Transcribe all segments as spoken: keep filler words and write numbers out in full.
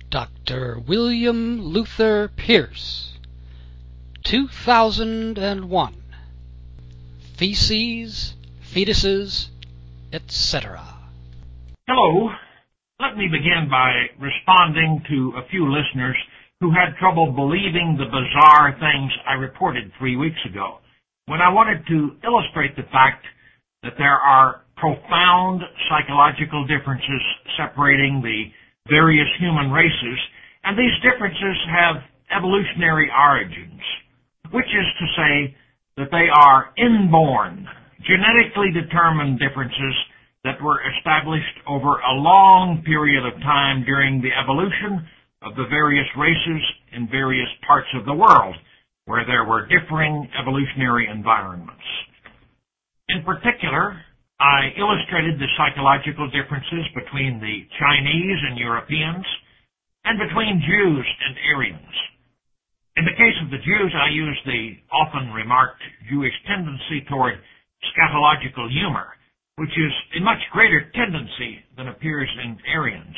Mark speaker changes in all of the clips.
Speaker 1: Doctor William Luther Pierce, two thousand one. Feces, Fetuses, et cetera.
Speaker 2: Hello. Let me begin by responding to a few listeners who had trouble believing the bizarre things I reported three weeks ago, when I wanted to illustrate the fact that there are profound psychological differences separating the various human races, and these differences have evolutionary origins, which is to say that they are inborn, genetically determined differences that were established over a long period of time during the evolution of the various races in various parts of the world, where there were differing evolutionary environments. In particular, I illustrated the psychological differences between the Chinese and Europeans, and between Jews and Aryans. In the case of the Jews, I used the often remarked Jewish tendency toward scatological humor, which is a much greater tendency than appears in Aryans.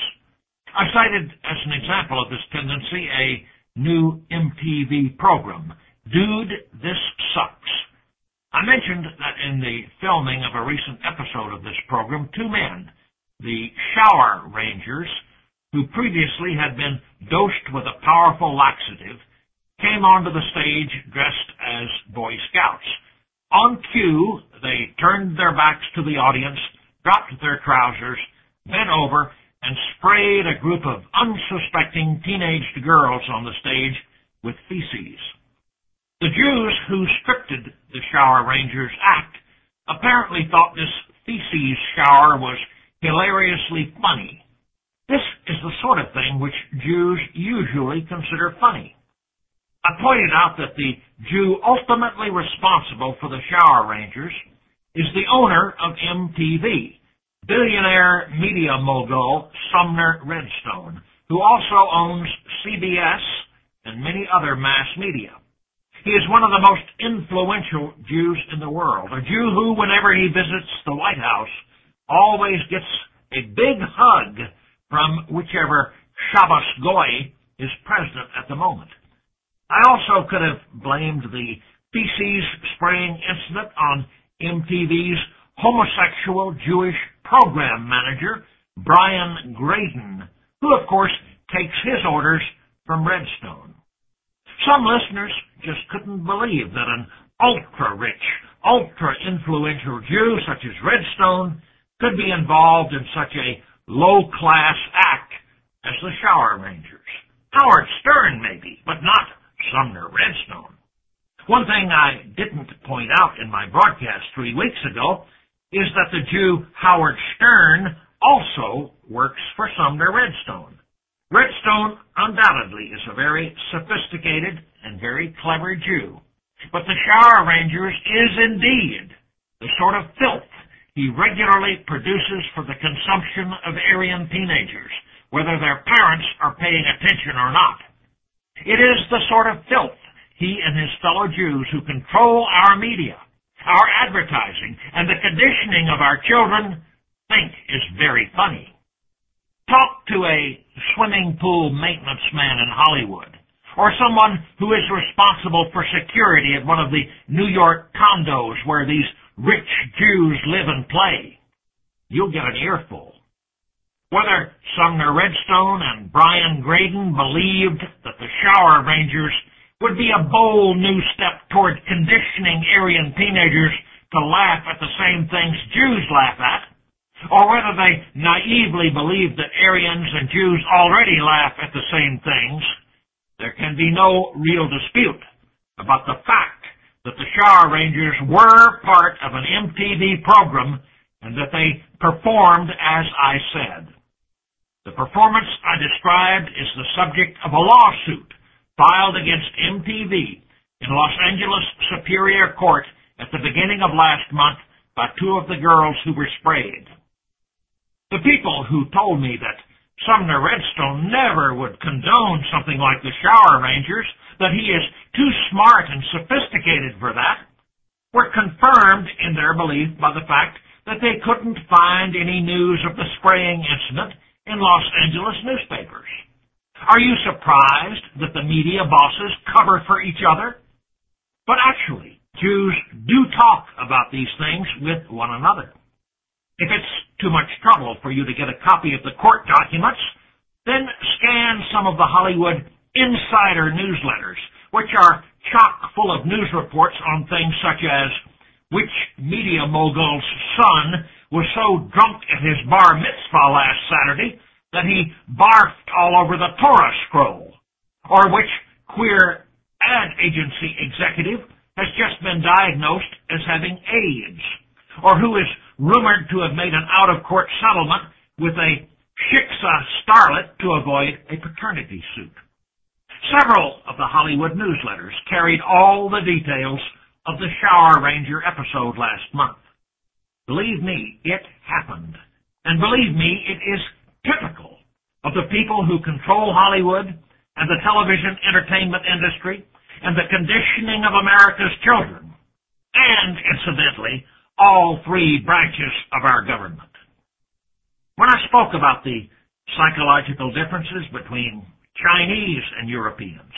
Speaker 2: I cited as an example of this tendency a new M T V program, Dude, This Sucks. I mentioned that in the filming of a recent episode of this program, two men, the Shower Rangers, who previously had been dosed with a powerful laxative, came onto the stage dressed as Boy Scouts. On cue, they turned their backs to the audience, dropped their trousers, bent over, and sprayed a group of unsuspecting teenaged girls on the stage with feces. The Jews who scripted the Shower Rangers act apparently thought this feces shower was hilariously funny. This is the sort of thing which Jews usually consider funny. I pointed out that the Jew ultimately responsible for the Shower Rangers is the owner of M T V, billionaire media mogul Sumner Redstone, who also owns C B S and many other mass media. He is one of the most influential Jews in the world, a Jew who, whenever he visits the White House, always gets a big hug from whichever Shabbos Goy is president at the moment. I also could have blamed the feces spraying incident on M T V's homosexual Jewish program manager, Brian Graydon, who, of course, takes his orders from Redstone. Some listeners just couldn't believe that an ultra-rich, ultra-influential Jew such as Redstone could be involved in such a low-class act as the Shower Rangers. Howard Stern, maybe, but not Sumner Redstone. One thing I didn't point out in my broadcast three weeks ago is that the Jew Howard Stern also works for Sumner Redstone. Redstone undoubtedly is a very sophisticated and very clever Jew, but the Shower Rangers is indeed the sort of filth he regularly produces for the consumption of Aryan teenagers, whether their parents are paying attention or not. It is the sort of filth he and his fellow Jews who control our media, our advertising, and the conditioning of our children think is very funny. Talk to a swimming pool maintenance man in Hollywood, or someone who is responsible for security at one of the New York condos where these rich Jews live and play. You'll get an earful. Whether Sumner Redstone and Brian Graydon believed that the Shower Rangers would be a bold new step toward conditioning Aryan teenagers to laugh at the same things Jews laugh at, or whether they naively believed that Aryans and Jews already laugh at the same things, there can be no real dispute about the fact that the Shower Rangers were part of an M T V program and that they performed as I said. The performance I described is the subject of a lawsuit filed against M T V in Los Angeles Superior Court at the beginning of last month by two of the girls who were sprayed. The people who told me that Sumner Redstone never would condone something like the Shower Rangers, that he is too smart and sophisticated for that, were confirmed in their belief by the fact that they couldn't find any news of the spraying incident in Los Angeles newspapers. Are you surprised that the media bosses cover for each other? But actually, Jews do talk about these things with one another. If it's too much trouble for you to get a copy of the court documents, then scan some of the Hollywood insider newsletters, which are chock full of news reports on things such as which media mogul's son was so drunk at his bar mitzvah last Saturday that he barfed all over the Torah scroll, or which queer ad agency executive has just been diagnosed as having AIDS, or who is rumored to have made an out-of-court settlement with a shiksa starlet to avoid a paternity suit. Several of the Hollywood newsletters carried all the details of the Shower Ranger episode last month. Believe me, it happened. And believe me, it is typical of the people who control Hollywood and the television entertainment industry and the conditioning of America's children, and, incidentally, all three branches of our government. When I spoke about the psychological differences between Chinese and Europeans,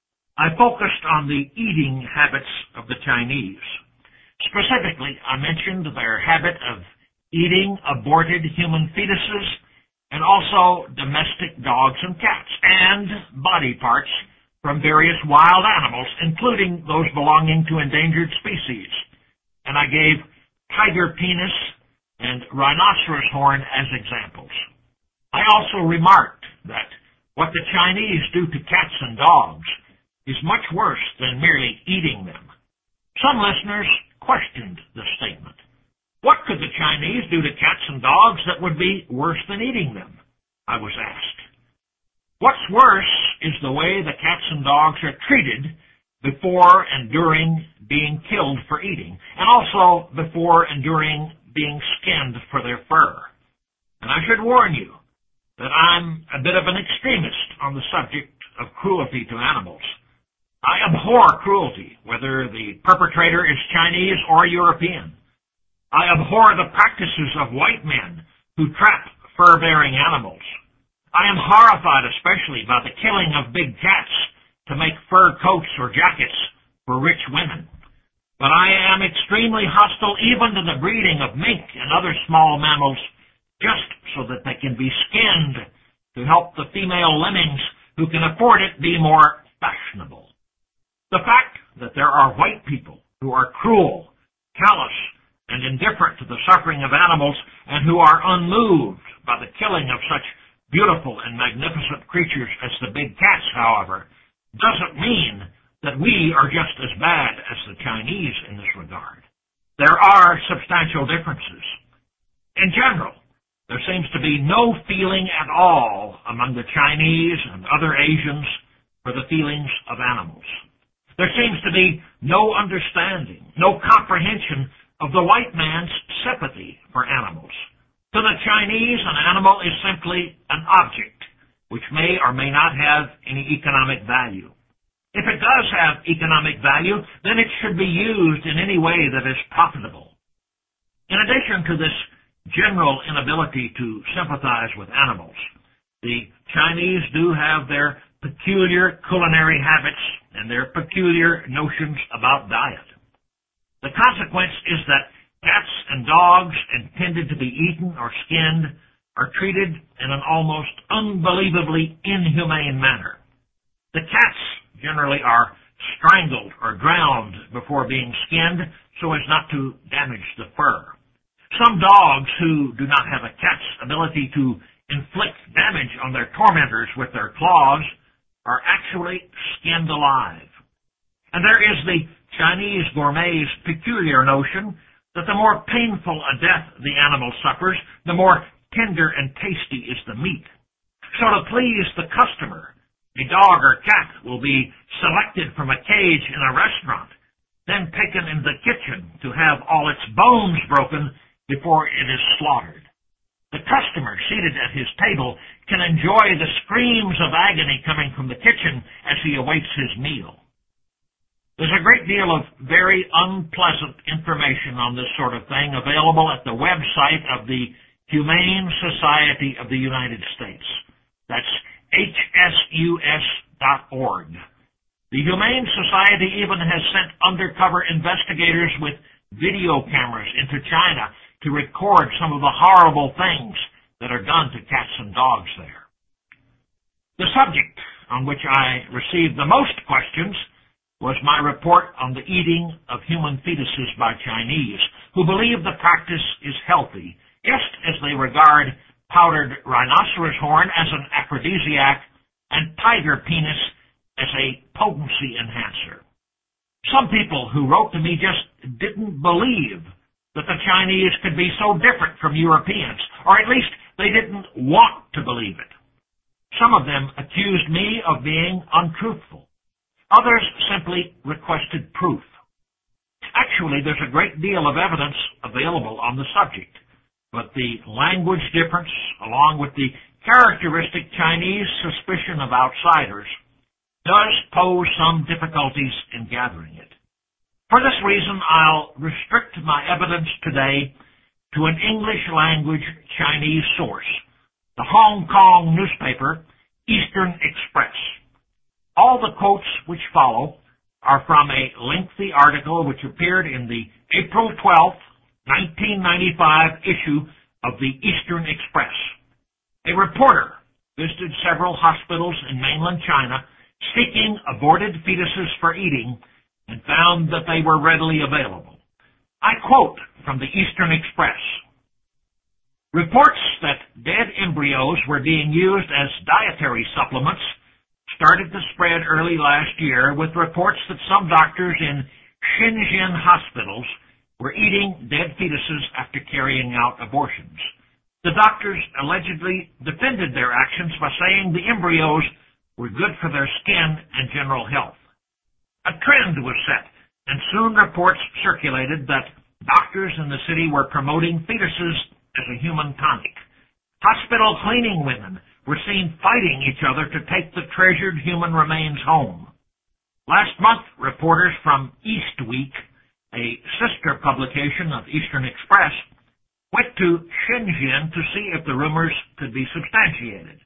Speaker 2: I focused on the eating habits of the Chinese. Specifically, I mentioned their habit of eating aborted human fetuses and also domestic dogs and cats, and body parts from various wild animals, including those belonging to endangered species. And I gave tiger penis and rhinoceros horn as examples. I also remarked that what the Chinese do to cats and dogs is much worse than merely eating them. Some listeners questioned the statement. What could the Chinese do to cats and dogs that would be worse than eating them? I was asked. What's worse is the way the cats and dogs are treated before and during being killed for eating, and also before and during being skinned for their fur. And I should warn you that I'm a bit of an extremist on the subject of cruelty to animals. I abhor cruelty, whether the perpetrator is Chinese or European. I abhor the practices of white men who trap fur-bearing animals. I am horrified especially by the killing of big cats to make fur coats or jackets for rich women. But I am extremely hostile even to the breeding of mink and other small mammals just so that they can be skinned to help the female lemmings who can afford it be more fashionable. The fact that there are white people who are cruel, callous, and indifferent to the suffering of animals and who are unmoved by the killing of such beautiful and magnificent creatures as the big cats, however, doesn't mean that we are just as bad as the Chinese in this regard. There are substantial differences. In general, there seems to be no feeling at all among the Chinese and other Asians for the feelings of animals. There seems to be no understanding, no comprehension of the white man's sympathy for animals. To the Chinese, an animal is simply an object, which may or may not have any economic value. If it does have economic value, then it should be used in any way that is profitable. In addition to this general inability to sympathize with animals, the Chinese do have their peculiar culinary habits and their peculiar notions about diet. The consequence is that cats and dogs intended to be eaten or skinned are treated in an almost unbelievably inhumane manner. The cats generally are strangled or drowned before being skinned so as not to damage the fur. Some dogs who do not have a cat's ability to inflict damage on their tormentors with their claws are actually skinned alive. And there is the Chinese gourmet's peculiar notion that the more painful a death the animal suffers, the more tender and tasty is the meat. So to please the customer, a dog or cat will be selected from a cage in a restaurant, then taken into the kitchen to have all its bones broken before it is slaughtered. The customer seated at his table can enjoy the screams of agony coming from the kitchen as he awaits his meal. There's a great deal of very unpleasant information on this sort of thing available at the website of the Humane Society of the United States. That's H S U S dot org. The Humane Society even has sent undercover investigators with video cameras into China to record some of the horrible things that are done to cats and dogs there. The subject on which I received the most questions was my report on the eating of human fetuses by Chinese, who believe the practice is healthy, just as they regard powdered rhinoceros horn as an aphrodisiac and tiger penis as a potency enhancer. Some people who wrote to me just didn't believe that the Chinese could be so different from Europeans, or at least they didn't want to believe it. Some of them accused me of being untruthful. Others simply requested proof. Actually, there's a great deal of evidence available on the subject, but the language difference, along with the characteristic Chinese suspicion of outsiders, does pose some difficulties in gathering it. For this reason, I'll restrict my evidence today to an English-language Chinese source, the Hong Kong newspaper Eastern Express. All the quotes which follow are from a lengthy article which appeared in the April twelfth, nineteen ninety-five issue of the Eastern Express. A reporter visited several hospitals in mainland China seeking aborted fetuses for eating and found that they were readily available. I quote from the Eastern Express. Reports that dead embryos were being used as dietary supplements started to spread early last year, with reports that some doctors in Shenzhen hospitals were eating dead fetuses after carrying out abortions. The doctors allegedly defended their actions by saying the embryos were good for their skin and general health. A trend was set, and soon reports circulated that doctors in the city were promoting fetuses as a human tonic. Hospital cleaning women were seen fighting each other to take the treasured human remains home. Last month, reporters from East Week, a sister publication of Eastern Express, went to Shenzhen to see if the rumors could be substantiated.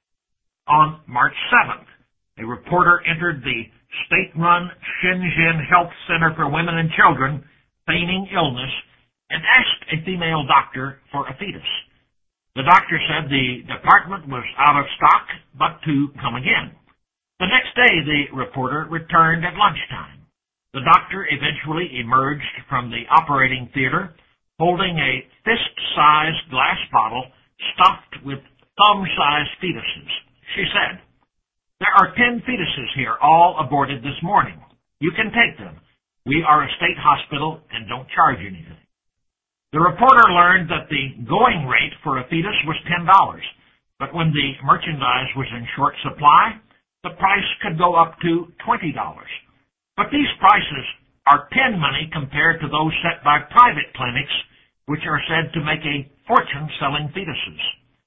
Speaker 2: On March seventh, a reporter entered the state-run Shenzhen Health Center for Women and Children, feigning illness, and asked a female doctor for a fetus. The doctor said the department was out of stock, but to come again. The next day, the reporter returned at lunchtime. The doctor eventually emerged from the operating theater holding a fist-sized glass bottle stuffed with thumb-sized fetuses. She said, "There are ten fetuses here, all aborted this morning. You can take them. We are a state hospital and don't charge anything." The reporter learned that the going rate for a fetus was ten dollars, but when the merchandise was in short supply, the price could go up to twenty dollars. But these prices are pin money compared to those set by private clinics, which are said to make a fortune selling fetuses.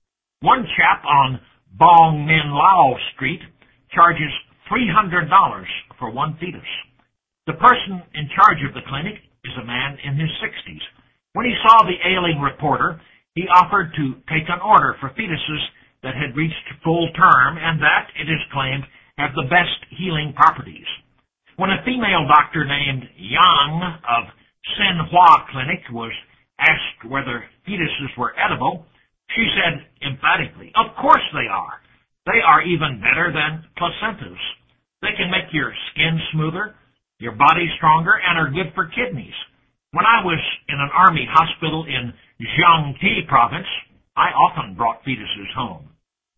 Speaker 2: One chap on Bong Min Lao Street charges three hundred dollars for one fetus. The person in charge of the clinic is a man in his sixties. When he saw the ailing reporter, he offered to take an order for fetuses that had reached full term and that, it is claimed, have the best healing properties. When a female doctor named Yang of Sinhua Clinic was asked whether fetuses were edible, she said emphatically, "Of course they are. They are even better than placentas. They can make your skin smoother, your body stronger, and are good for kidneys. When I was in an army hospital in Jiangxi province, I often brought fetuses home."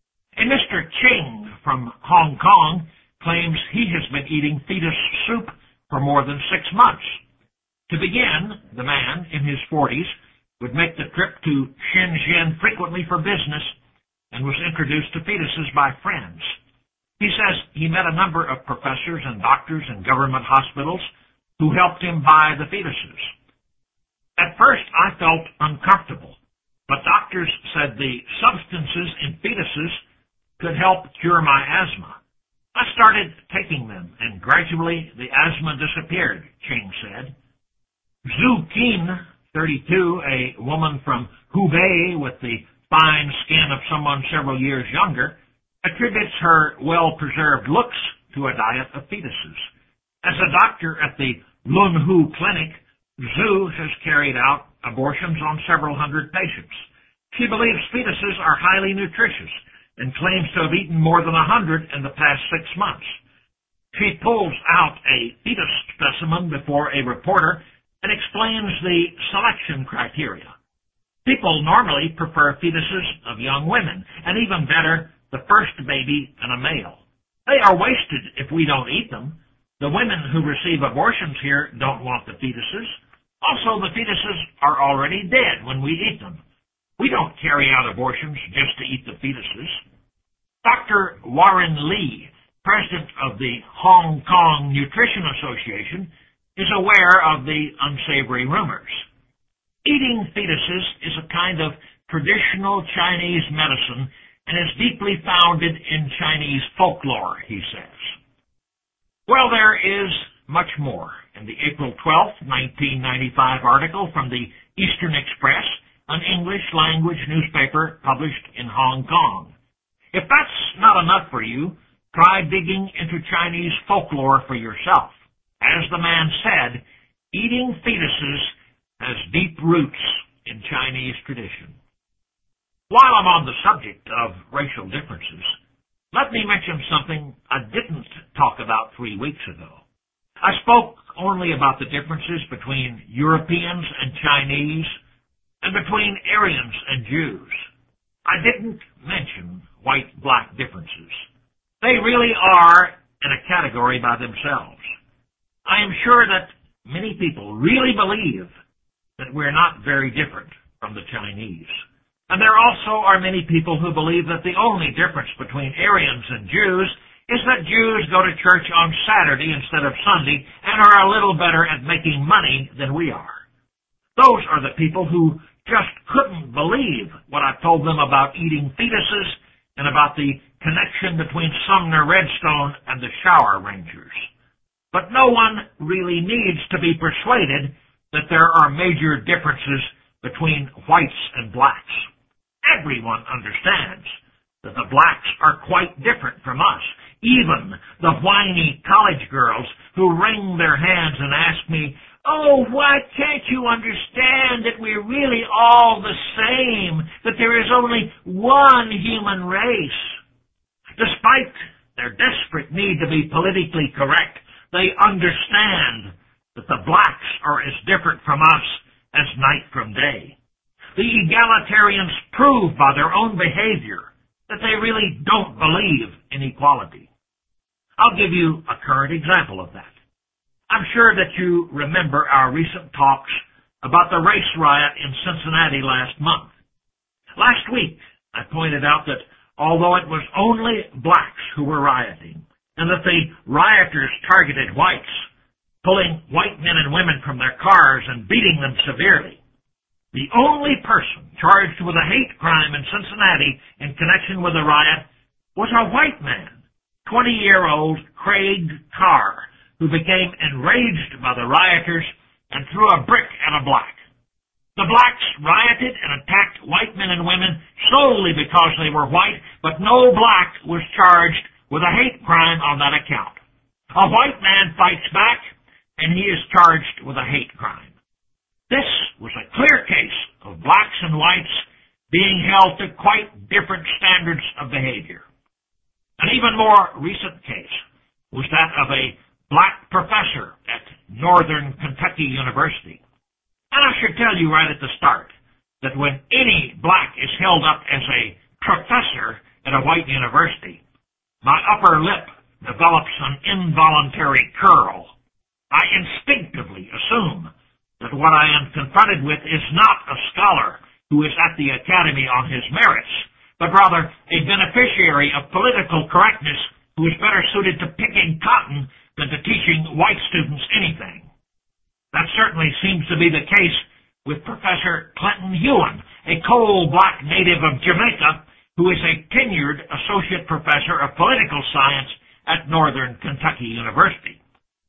Speaker 2: A Mister Ching from Hong Kong claims he has been eating fetus soup for more than six months. To begin, the man, in his forties, would make the trip to Shenzhen frequently for business and was introduced to fetuses by friends. He says he met a number of professors and doctors in government hospitals who helped him buy the fetuses. At first, I felt uncomfortable, but doctors said the substances in fetuses could help cure my asthma. I started taking them, and gradually the asthma disappeared, Ching said. Zhu Qin, thirty-two, a woman from Hubei with the fine skin of someone several years younger, attributes her well-preserved looks to a diet of fetuses. As a doctor at the Lunhu Clinic, Zhu has carried out abortions on several hundred patients. She believes fetuses are highly nutritious and claims to have eaten more than a hundred in the past six months. She pulls out a fetus specimen before a reporter and explains the selection criteria. People normally prefer fetuses of young women, and even better, the first baby in a male. They are wasted if we don't eat them. The women who receive abortions here don't want the fetuses. Also, the fetuses are already dead when we eat them. We don't carry out abortions just to eat the fetuses. Doctor Warren Lee, president of the Hong Kong Nutrition Association, is aware of the unsavory rumors. Eating fetuses is a kind of traditional Chinese medicine and is deeply founded in Chinese folklore, he says. Well, there is much more in the April twelfth, nineteen ninety-five article from the Eastern Express, an English-language newspaper published in Hong Kong. If that's not enough for you, try digging into Chinese folklore for yourself. As the man said, eating fetuses has deep roots in Chinese tradition. While I'm on the subject of racial differences, let me mention something I didn't talk about three weeks ago. I spoke only about the differences between Europeans and Chinese and between Aryans and Jews. I didn't mention white-black differences. They really are in a category by themselves. I am sure that many people really believe that we're not very different from the Chinese. And there also are many people who believe that the only difference between Aryans and Jews is that Jews go to church on Saturday instead of Sunday and are a little better at making money than we are. Those are the people who just couldn't believe what I told them about eating fetuses and about the connection between Sumner Redstone and the Shower Rangers. But no one really needs to be persuaded that there are major differences between whites and blacks. Everyone understands that the blacks are quite different from us. Even the whiny college girls who wring their hands and ask me, "Oh, why can't you understand that we're really all the same, that there is only one human race?" Despite their desperate need to be politically correct, they understand that the blacks are as different from us as night from day. The egalitarians prove by their own behavior that they really don't believe in equality. I'll give you a current example of that. I'm sure that you remember our recent talks about the race riot in Cincinnati last month. Last week, I pointed out that although it was only blacks who were rioting, and that the rioters targeted whites, pulling white men and women from their cars and beating them severely, the only person charged with a hate crime in Cincinnati in connection with the riot was a white man, twenty-year-old Craig Carr, who became enraged by the rioters and threw a brick at a black. The blacks rioted and attacked white men and women solely because they were white, but no black was charged with a hate crime on that account. A white man fights back, and he is charged with a hate crime. This was a clear case of blacks and whites being held to quite different standards of behavior. An even more recent case was that of a black professor at Northern Kentucky University. And I should tell you right at the start that when any black is held up as a professor at a white university, my upper lip develops an involuntary curl. I instinctively assume that what I am confronted with is not a scholar who is at the academy on his merits, but rather a beneficiary of political correctness who is better suited to picking cotton than to teaching white students anything. That certainly seems to be the case with Professor Clinton Hewan, a coal-black native of Jamaica who is a tenured associate professor of political science at Northern Kentucky University.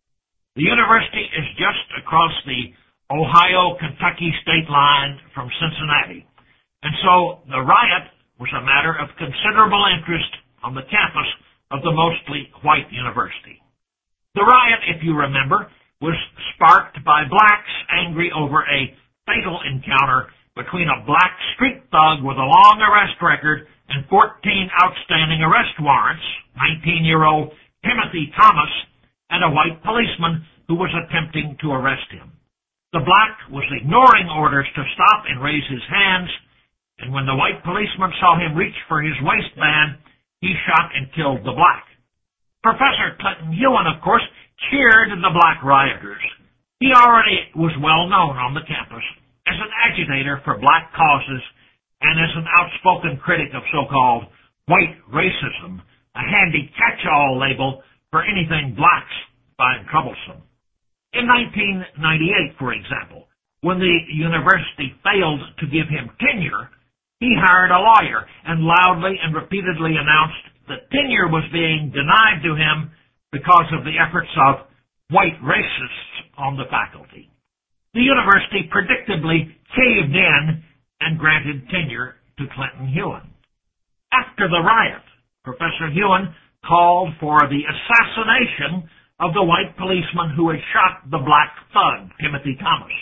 Speaker 2: The university is just across the Ohio-Kentucky state line from Cincinnati, and so the riot was a matter of considerable interest on the campus of the mostly white university. The riot, if you remember, was sparked by blacks angry over a fatal encounter between a black street thug with a long arrest record and fourteen outstanding arrest warrants, nineteen-year-old Timothy Thomas, and a white policeman who was attempting to arrest him. The black was ignoring orders to stop and raise his hands, and when the white policeman saw him reach for his waistband, he shot and killed the black. Professor Clinton Hewan, of course, cheered the black rioters. He already was well known on the campus as an agitator for black causes and as an outspoken critic of so-called white racism, a handy catch-all label for anything blacks find troublesome. In nineteen ninety-eight, for example, when the university failed to give him tenure, he hired a lawyer and loudly and repeatedly announced that tenure was being denied to him because of the efforts of white racists on the faculty. The university predictably caved in and granted tenure to Clinton Hewan. After the riot, Professor Hewan called for the assassination of the white policeman who had shot the black thug, Timothy Thomas.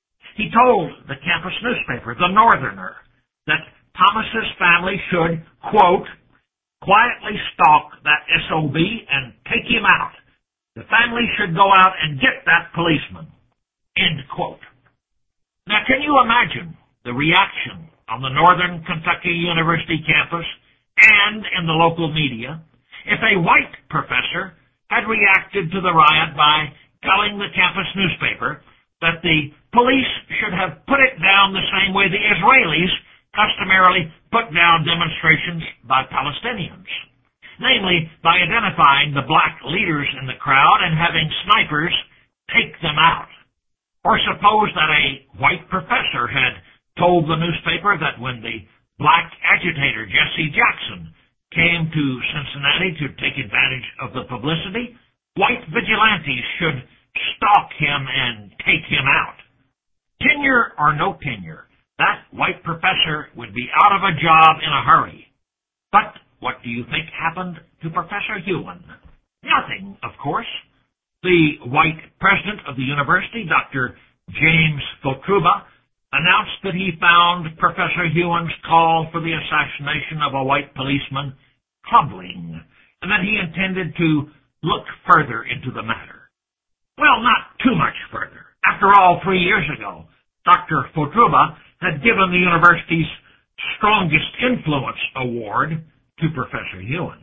Speaker 2: He told the campus newspaper, The Northerner, that Thomas's family should, quote, quietly stalk that S O B and take him out. The family should go out and get that policeman, end quote. Now, can you imagine the reaction on the Northern Kentucky University campus and in the local media if a white professor had reacted to the riot by telling the campus newspaper that the police should have put it down the same way the Israelis customarily put down demonstrations by Palestinians, namely by identifying the black leaders in the crowd and having snipers take them out. Or suppose that a white professor had told the newspaper that when the black agitator Jesse Jackson came to Cincinnati to take advantage of the publicity, white vigilantes should stalk him and take him out. Tenure or no tenure, that white professor would be out of a job in a hurry. But what do you think happened to Professor Hewan? Nothing, of course. The white president of the university, Doctor James Fotruba, announced that he found Professor Hewan's call for the assassination of a white policeman troubling, and that he intended to look further into the matter. Well, not too much further. After all, three years ago, Doctor Fotruba had given the university's Strongest Influence Award to Professor Hewan.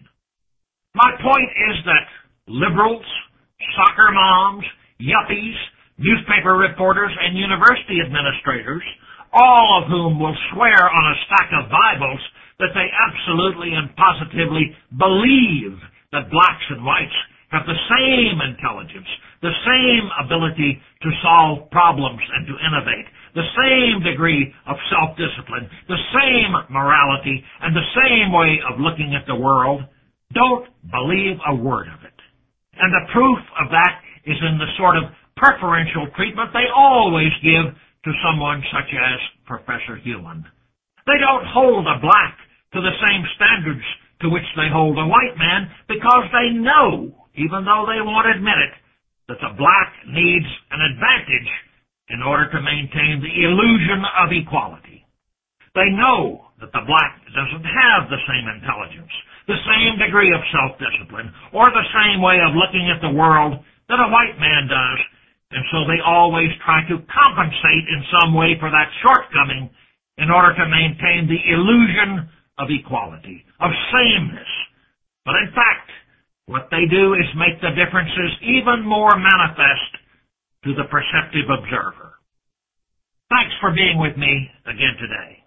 Speaker 2: My point is that liberals, soccer moms, yuppies, newspaper reporters, and university administrators, all of whom will swear on a stack of Bibles that they absolutely and positively believe that blacks and whites have the same intelligence, the same ability to solve problems and to innovate, the same degree of self-discipline, the same morality, and the same way of looking at the world, don't believe a word of it. And the proof of that is in the sort of preferential treatment they always give to someone such as Professor Hewan. They don't hold a black to the same standards to which they hold a white man because they know, even though they won't admit it, that the black needs an advantage in order to maintain the illusion of equality. They know that the black doesn't have the same intelligence, the same degree of self-discipline, or the same way of looking at the world that a white man does, and so they always try to compensate in some way for that shortcoming in order to maintain the illusion of equality, of sameness. But in fact, what they do is make the differences even more manifest to the perceptive observer. Thanks for being with me again today.